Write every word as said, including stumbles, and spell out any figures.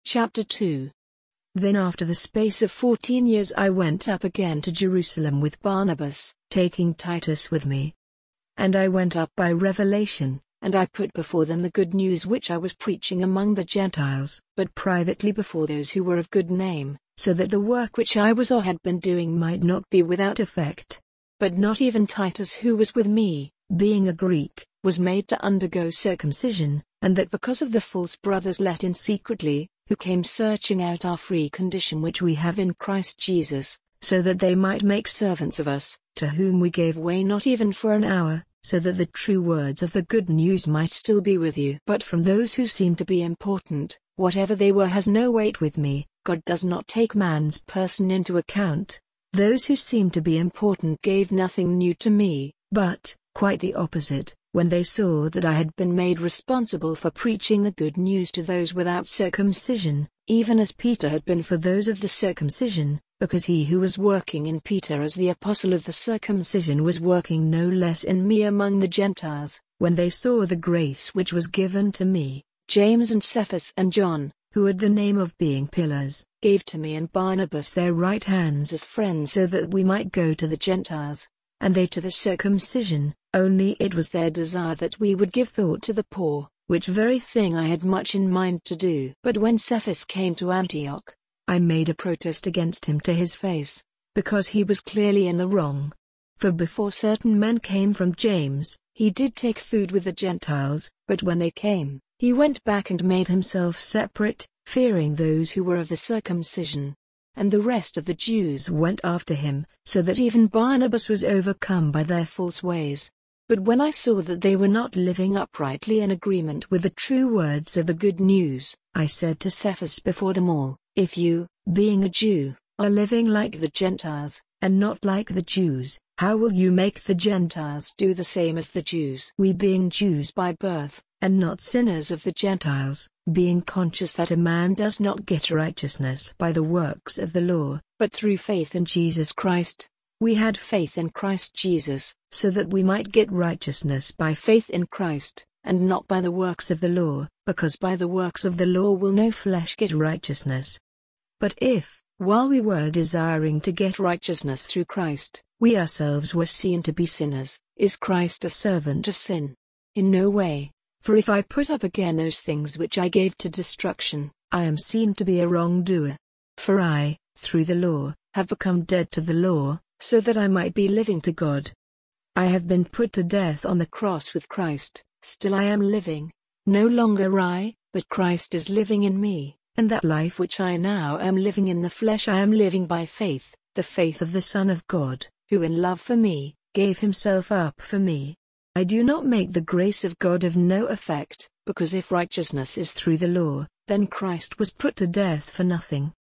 Chapter two. Then after the space of fourteen years I went up again to Jerusalem with Barnabas, taking Titus with me. And I went up by revelation, and I put before them the good news which I was preaching among the Gentiles, but privately before those who were of good name, so that the work which I was or had been doing might not be without effect. But not even Titus, who was with me, being a Greek, was made to undergo circumcision, and that because of the false brothers let in secretly, who came searching out our free condition which we have in Christ Jesus, so that they might make servants of us, to whom we gave way not even for an hour, so that the true words of the good news might still be with you. But from those who seem to be important, whatever they were has no weight with me. God does not take man's person into account. Those who seem to be important gave nothing new to me, but, quite the opposite, when they saw that I had been made responsible for preaching the good news to those without circumcision, even as Peter had been for those of the circumcision, because he who was working in Peter as the apostle of the circumcision was working no less in me among the Gentiles. When they saw the grace which was given to me, James and Cephas and John, who had the name of being pillars, gave to me and Barnabas their right hands as friends so that we might go to the Gentiles, and they to the circumcision. Only it was their desire that we would give thought to the poor, which very thing I had much in mind to do. But when Cephas came to Antioch, I made a protest against him to his face, because he was clearly in the wrong. For before certain men came from James, he did take food with the Gentiles, but when they came, he went back and made himself separate, fearing those who were of the circumcision. And the rest of the Jews went after him, so that even Barnabas was overcome by their false ways. But when I saw that they were not living uprightly in agreement with the true words of the good news, I said to Cephas before them all, if you, being a Jew, are living like the Gentiles, and not like the Jews, how will you make the Gentiles do the same as the Jews? We being Jews by birth, and not sinners of the Gentiles, being conscious that a man does not get righteousness by the works of the law, but through faith in Jesus Christ. We had faith in Christ Jesus, so that we might get righteousness by faith in Christ, and not by the works of the law, because by the works of the law will no flesh get righteousness. But if, while we were desiring to get righteousness through Christ, we ourselves were seen to be sinners, is Christ a servant of sin? In no way. For if I put up again those things which I gave to destruction, I am seen to be a wrongdoer. For I, through the law, have become dead to the law, so that I might be living to God. I have been put to death on the cross with Christ, still I am living, no longer I, but Christ is living in me, and that life which I now am living in the flesh I am living by faith, the faith of the Son of God, who in love for me, gave himself up for me. I do not make the grace of God of no effect, because if righteousness is through the law, then Christ was put to death for nothing.